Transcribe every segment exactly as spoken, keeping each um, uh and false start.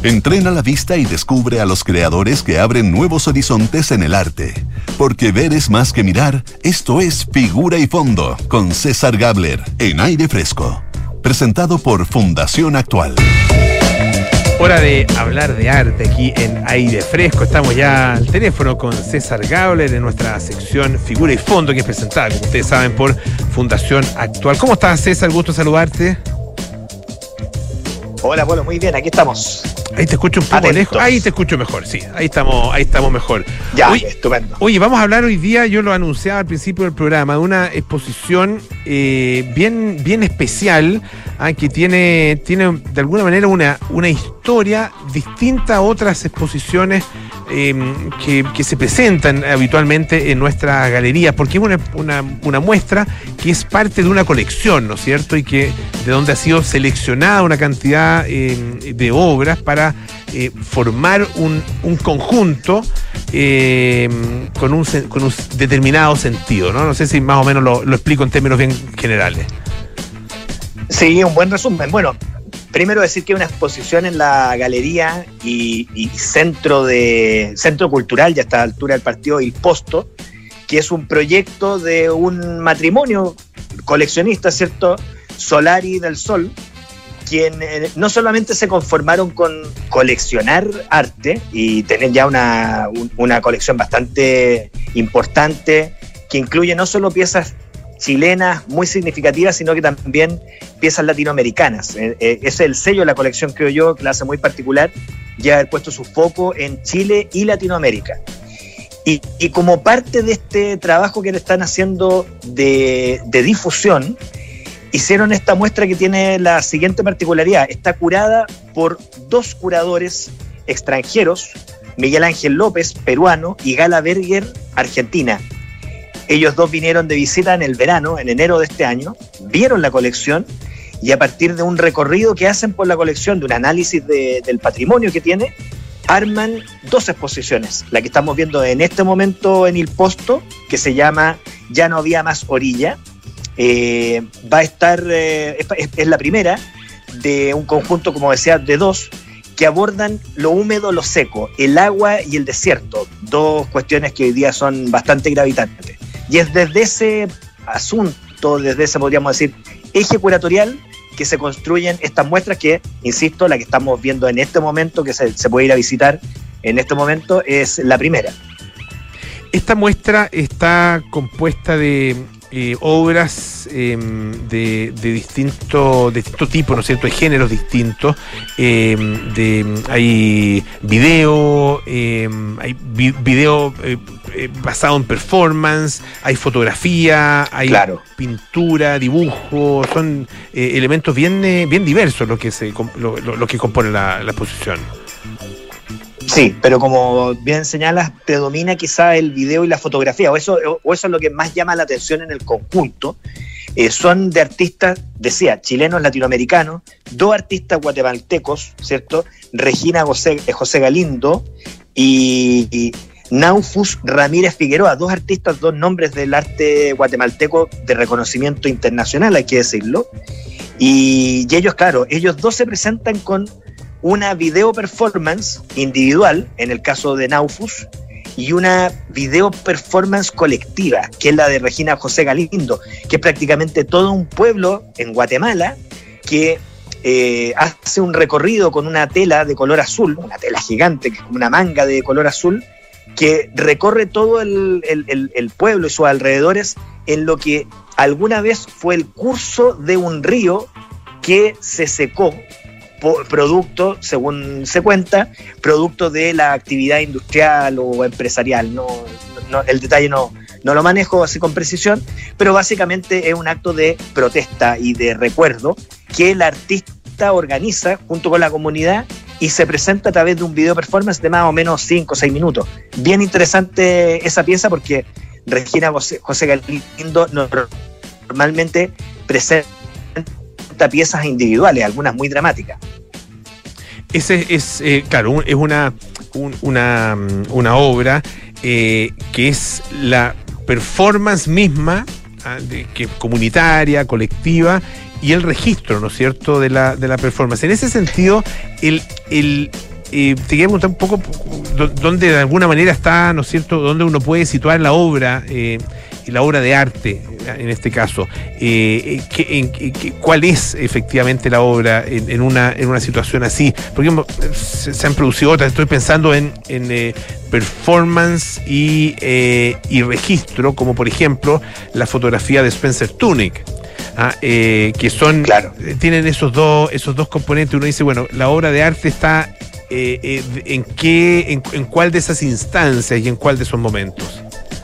Entrena la vista y descubre a los creadores que abren nuevos horizontes en el arte. Porque ver es más que mirar. Esto es Figura y Fondo con César Gabler en Aire Fresco. Presentado por Fundación Actual. Hora de hablar de arte aquí en Aire Fresco. Estamos ya al teléfono con César Gabler en nuestra sección Figura y Fondo, que es presentada, como ustedes saben, por Fundación Actual. ¿Cómo estás, César? Gusto saludarte. Hola, bueno, muy bien, aquí estamos. Ahí te escucho un poco Atentos. lejos. Ahí te escucho mejor, sí. Ahí estamos, ahí estamos mejor. Ya, Oye, estupendo. Oye, vamos a hablar hoy día, yo lo anunciaba al principio del programa, de una exposición eh, bien, bien especial, ah, que tiene, tiene de alguna manera una, una historia distinta a otras exposiciones eh, que, que se presentan habitualmente en nuestra galería, porque es una, una, una muestra que es parte de una colección, ¿no es cierto? Y que de donde ha sido seleccionada una cantidad eh, de obras para Eh, formar un, un conjunto eh, con, un, con un determinado sentido, ¿no? No sé si más o menos lo, lo explico en términos bien generales. Sí, un buen resumen. Bueno, primero decir que hay una exposición en la galería y, y centro, de, centro cultural, ya a esta altura del partido Il Posto, que es un proyecto de un matrimonio coleccionista, ¿cierto? Solari del Sol, quien eh, no solamente se conformaron con coleccionar arte y tener ya una, un, una colección bastante importante que incluye no solo piezas chilenas muy significativas, sino que también piezas latinoamericanas. Eh, eh, ese es el sello de la colección, creo yo, que la hace muy particular, ya haber puesto su foco en Chile y Latinoamérica. Y, y como parte de este trabajo que le están haciendo de, de difusión, hicieron esta muestra que tiene la siguiente particularidad. Está curada por dos curadores extranjeros, Miguel Ángel López, peruano, y Gala Berger, argentina. Ellos dos vinieron de visita en el verano, en enero de este año, vieron la colección y a partir de un recorrido que hacen por la colección, de un análisis de, del patrimonio que tiene, arman dos exposiciones. La que estamos viendo en este momento en Il Posto, que se llama Ya no había más orilla. Eh, va a estar, eh, es, es la primera de un conjunto, como decía, de dos que abordan lo húmedo, lo seco, el agua y el desierto, dos cuestiones que hoy día son bastante gravitantes. Y es desde ese asunto, desde ese, podríamos decir, eje curatorial, que se construyen estas muestras que, insisto, la que estamos viendo en este momento, que se, se puede ir a visitar en este momento, es la primera. Esta muestra está compuesta de Eh, obras eh, de, de distinto, de distinto tipo, ¿no es cierto?, de géneros distintos. Eh, de, hay video, eh, hay vi, video eh, eh, basado en performance, hay fotografía, hay claro. pintura, dibujo, son eh, elementos bien, eh, bien diversos lo que, se, lo, lo, lo que compone la, la exposición. Sí, pero como bien señalas, predomina quizá el video y la fotografía, o eso, o eso es lo que más llama la atención en el conjunto. Eh, son de artistas, decía, chilenos, latinoamericanos, dos artistas guatemaltecos, ¿cierto? Regina José, José Galindo y, y Naufus Ramírez Figueroa, dos artistas, dos nombres del arte guatemalteco de reconocimiento internacional, hay que decirlo. Y, y ellos, claro, ellos dos se presentan con una video performance individual, en el caso de Naufus, y una video performance colectiva, que es la de Regina José Galindo, que es prácticamente todo un pueblo en Guatemala que eh, hace un recorrido con una tela de color azul, una tela gigante, que es como una manga de color azul, que recorre todo el, el, el, el pueblo y sus alrededores en lo que alguna vez fue el curso de un río que se secó, producto, según se cuenta, producto de la actividad industrial o empresarial. No, no, el detalle no, no lo manejo así con precisión, pero básicamente es un acto de protesta y de recuerdo que el artista organiza junto con la comunidad y se presenta a través de un video performance de más o menos cinco o seis minutos. Bien interesante esa pieza porque Regina José, José Galindo normalmente presenta piezas individuales, algunas muy dramáticas. Ese es, eh, claro, es una, un, una, una obra eh, que es la performance misma, ¿ah? de, que comunitaria, colectiva, y el registro, ¿no es cierto?, de la, de la performance. En ese sentido, el, el, eh, te quería preguntar un poco dónde de alguna manera está, ¿no es cierto?, dónde uno puede situar la obra, eh, la obra de arte, en este caso. Eh, ¿qué, en, qué, ¿Cuál es efectivamente la obra en, en, una, en una situación así? Porque se, se han producido otras, estoy pensando en, en eh, performance y, eh, y registro, como por ejemplo la fotografía de Spencer Tunick. Ah, eh, que son, claro, tienen esos dos, esos dos componentes. Uno dice, bueno, la obra de arte está eh, eh, en qué, en, en cuál de esas instancias y en cuál de esos momentos.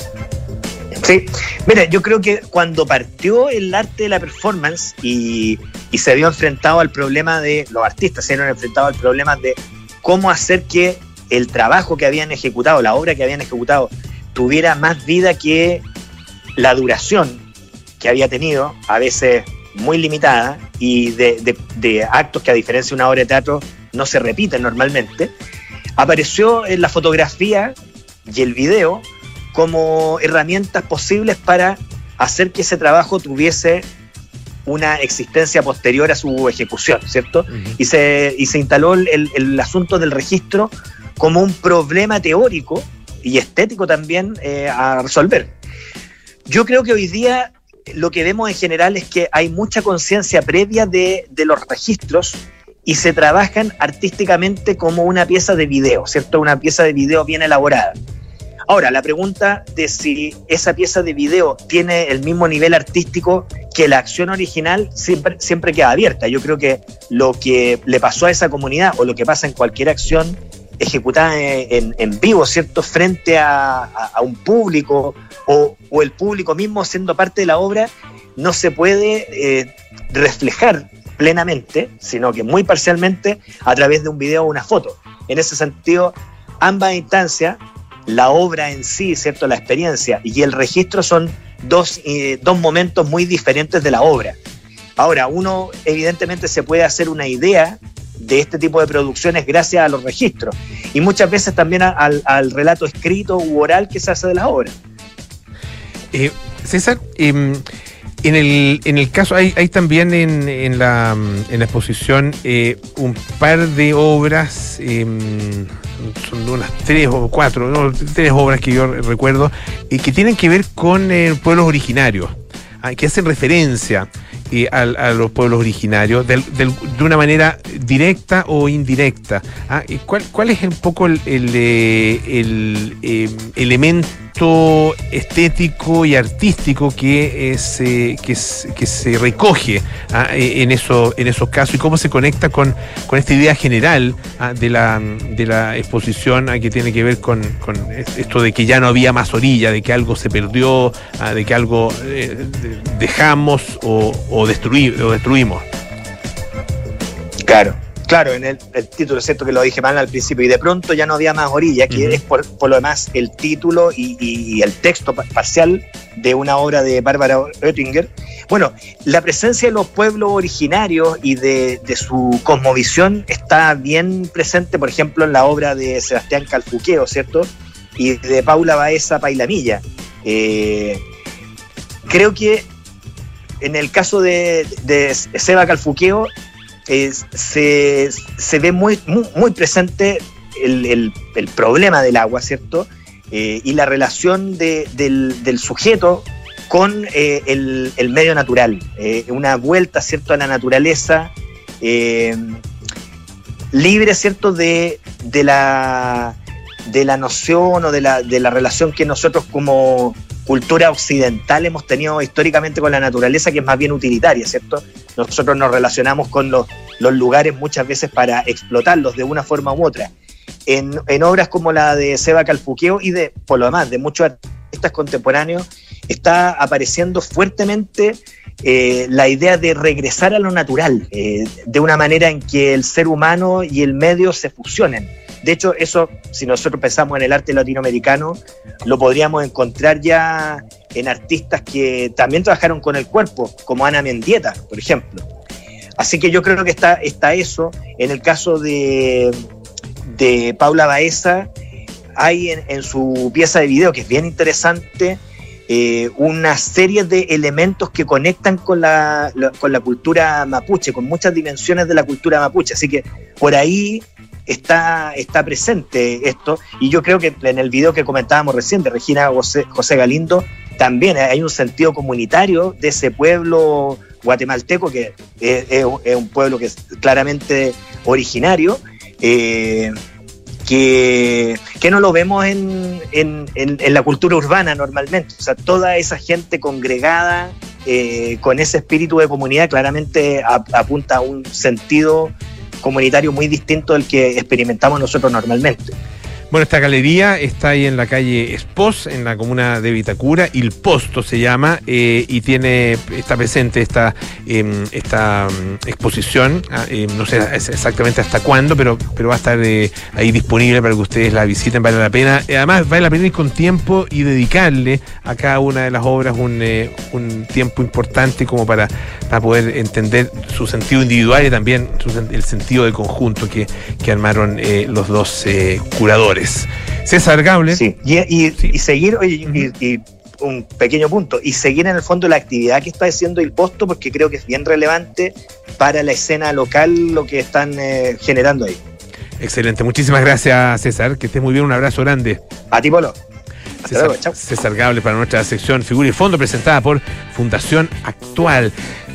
Sí, mira, yo creo que cuando partió el arte de la performance y, y se vio enfrentado al problema de, los artistas se vieron enfrentados al problema de cómo hacer que el trabajo que habían ejecutado, la obra que habían ejecutado, tuviera más vida que la duración que había tenido, a veces muy limitada, y de, de, de actos que, a diferencia de una obra de teatro, no se repiten normalmente, apareció en la fotografía y el video como herramientas posibles para hacer que ese trabajo tuviese una existencia posterior a su ejecución, ¿cierto? Uh-huh. Y se, y se instaló el, el, el asunto del registro como un problema teórico y estético también eh, a resolver. Yo creo que hoy día lo que vemos en general es que hay mucha conciencia previa de, de los registros y se trabajan artísticamente como una pieza de video, ¿cierto? Una pieza de video bien elaborada. Ahora, la pregunta de si esa pieza de video tiene el mismo nivel artístico que la acción original siempre, siempre queda abierta. Yo creo que lo que le pasó a esa comunidad o lo que pasa en cualquier acción ejecutada en, en vivo, ¿cierto?, frente a, a, a un público o, o el público mismo siendo parte de la obra, no se puede eh, reflejar plenamente, sino que muy parcialmente a través de un video o una foto. En ese sentido, ambas instancias, la obra en sí, ¿cierto?, la experiencia y el registro son dos, eh, dos momentos muy diferentes de la obra. Ahora, uno evidentemente se puede hacer una idea de este tipo de producciones gracias a los registros y muchas veces también a, al, al relato escrito u oral que se hace de las obras. Eh, César, eh, en el en el caso hay, hay también en, en la en la exposición eh, un par de obras, eh, son unas tres o cuatro, no, tres obras que yo recuerdo y eh, que tienen que ver con eh, pueblos originarios, eh, que hacen referencia Eh, a, a los pueblos originarios de, de, de una manera directa o indirecta. ¿Ah? ¿Cuál, ¿Cuál es un poco el, el, el, el eh, elemento estético y artístico que, es, eh, que, es, que se recoge ¿ah? en, eso, en esos casos y cómo se conecta con, con esta idea general ¿ah? de, la, de la exposición ¿ah? que tiene que ver con, con esto de que ya no había más orilla, de que algo se perdió, ¿ah? de que algo eh, dejamos o, o O, destruir, o destruimos? Claro, claro, en el, el título es cierto que lo dije mal al principio, y de pronto ya no había más orilla, que uh-huh. es por, por lo demás el título y, y, y el texto parcial de una obra de Bárbara Oettinger. Bueno, la presencia de los pueblos originarios y de, de su cosmovisión está bien presente, por ejemplo, en la obra de Sebastián Calfuqueo, ¿cierto? Y de Paula Baeza Pailamilla. Eh, creo que en el caso de, de Seba Calfuqueo eh, se, se ve muy, muy, muy presente el, el, el problema del agua, ¿cierto? Eh, y la relación de, del, del sujeto con eh, el, el medio natural. Eh, una vuelta, ¿cierto?, a la naturaleza, eh, libre, ¿cierto?, de, de, la, de la noción o de la, de la relación que nosotros como cultura occidental hemos tenido históricamente con la naturaleza, que es más bien utilitaria, ¿cierto? Nosotros nos relacionamos con los, los lugares muchas veces para explotarlos de una forma u otra. En, en obras como la de Seba Calfuqueo y de, por lo demás, de muchos artistas contemporáneos, está apareciendo fuertemente eh, la idea de regresar a lo natural, eh, de una manera en que el ser humano y el medio se fusionen. De hecho, eso, si nosotros pensamos en el arte latinoamericano, lo podríamos encontrar ya en artistas que también trabajaron con el cuerpo, como Ana Mendieta, por ejemplo. Así que yo creo que está, está eso. En el caso de, de Paula Baeza, hay en, en su pieza de video, que es bien interesante, eh, una serie de elementos que conectan con la, la, con la cultura mapuche, con muchas dimensiones de la cultura mapuche. Así que por ahí está, está presente esto, y yo creo que en el video que comentábamos recién de Regina José, José Galindo, también hay un sentido comunitario de ese pueblo guatemalteco, que es, es, es un pueblo que es claramente originario, eh, que, que no lo vemos en, en, en, en la cultura urbana normalmente. O sea, toda esa gente congregada eh, con ese espíritu de comunidad claramente ap- apunta a un sentido comunitario muy distinto del que experimentamos nosotros normalmente. Bueno, esta galería está ahí en la calle Espós, en la comuna de Vitacura, Il Posto se llama, eh, y tiene, está presente esta, eh, esta um, exposición, eh, no sé exactamente hasta cuándo, pero, pero va a estar eh, ahí disponible para que ustedes la visiten, vale la pena. Además, vale la pena ir con tiempo y dedicarle a cada una de las obras un, eh, un tiempo importante como para, para poder entender su sentido individual y también su, el sentido de conjunto que, que armaron eh, los dos eh, curadores. César Gabler. Sí, y, y, sí. y seguir, oye, y, y un pequeño punto, y seguir en el fondo la actividad que está haciendo Il Posto, porque creo que es bien relevante para la escena local lo que están eh, generando ahí. Excelente, muchísimas gracias, César, que estés muy bien, un abrazo grande. A ti, Polo. Hasta César, luego, chao. César Gabler para nuestra sección Figura y Fondo, presentada por Fundación Actual.